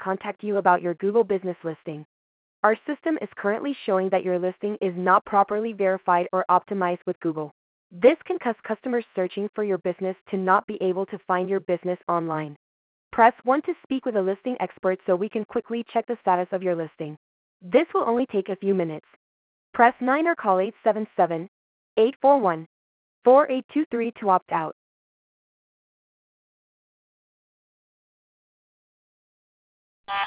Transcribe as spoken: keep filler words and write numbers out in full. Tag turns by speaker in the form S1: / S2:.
S1: contact you about your Google business listing. Our system is currently showing that your listing is not properly verified or optimized with Google. This can cause customers searching for your business to not be able to find your business online. Press one to speak with a listing expert so we can quickly check the status of your listing. This will only take a few minutes. Press nine or call eight seven seven, eight four one, four eight two three to opt out.